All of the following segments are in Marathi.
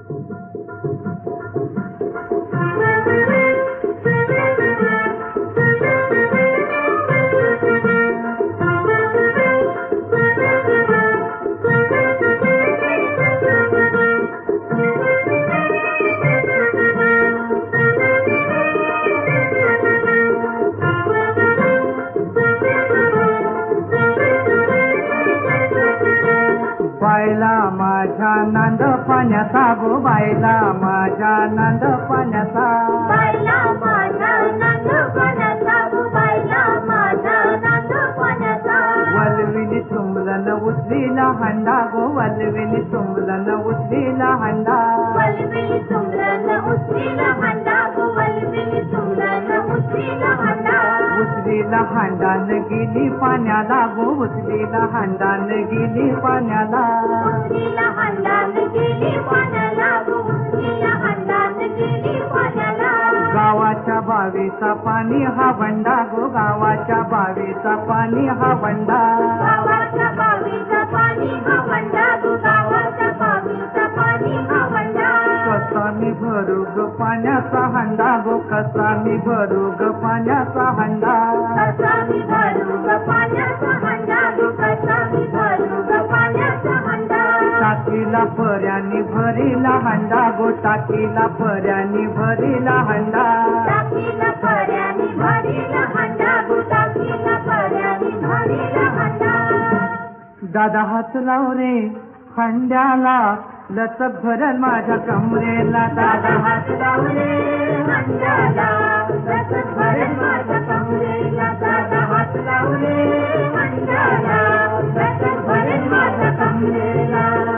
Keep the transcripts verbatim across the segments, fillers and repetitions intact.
बायला माझ्या नांद पाण्याचा गो बायला माझ्या नांद पाण्याचा बायला माझ्या नांद पाण्याचा गो बायला माझ्या नांद पाण्याचा वलविली तुंबलन उचलीला हंडा गो वलविली तुंबलन उचलीला हंडा वलविली तुंबलन उचलीला हंडा गो वलविली तुंबलन उचलीला हंडा उचलीला हांडान गेली पाण्याला गो उचलीला हांडान गेली पाण्याला उचलीला हांडान गेली पाण्याला गो उचलीला हांडान गेली पाण्याला गावाच्या बावीचा पाणी हा वंडा गो गावाच्या बावीचा पाणी हा वंडा गावाच्या बावीचा पाणी हा वंडा गो गावाच्या बावीचा पाणी हा वंडा कसा मी भरू ग पाण्याचा हंडा गो कसा मी भरू ग पाण्याचा हंडा कसा मी भरू ग पाण्याचा हंडा गो कसा मी भरू ग पाण्याचा हंडा टाकीला पर्यानी भरीला हंडा गो टाकीला पर्यानी भरीला हंडा टाकीला पर्यानी भरीला हंडा गो टाकीला पर्यानी भरीला हंडा दादा हात लाव रे हंड्याला लचक भरल माझ्या कमरेला दादा हात लाव रे हंड्याला लचक भरल माझ्या कमरेला दादा हात लाव रे हंड्याला लचक भरल माझ्या कमरेला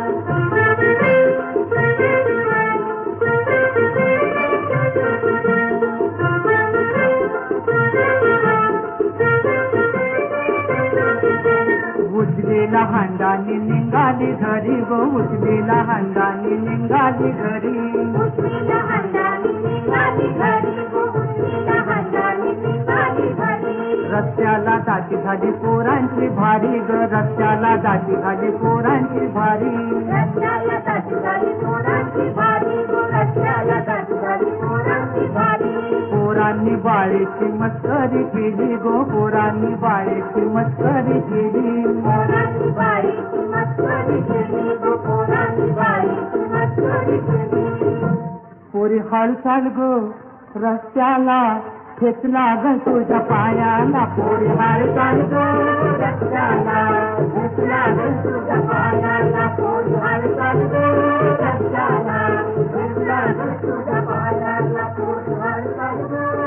उचलेला हांडानी निघाली घरी गो उचलेला हांडानी निघाली घरी उचलीला हांडानी निघाली घरी गो उचलीला हांडानी निघाली घरी रस्त्याला दाटी झाली पोरांची भारी ग रस्त्याला दाटी झाली पोरांची भारी रस्त्याला दाटी झाली पोरांची भारी गो रस्त्याला दाटी झाली पोरांची भारी पोरांनी बाळेची मस्करी केली गो पोरांनी बाळेची मस्करी केली पोरांनी बाळेची मस्करी केली गो पोरांनी बाळेची मस्करी केली पोरी हालचाल गो रस्त्याला खेचला ग तुझ्या पायाला पोरी हालचाल गो रस्त्याला खेचला ग तुझ्या पायाला पोरी हालचाल गो रस्त्याला खेचला ग तुझ्या पायाला पोरी हालचाल गो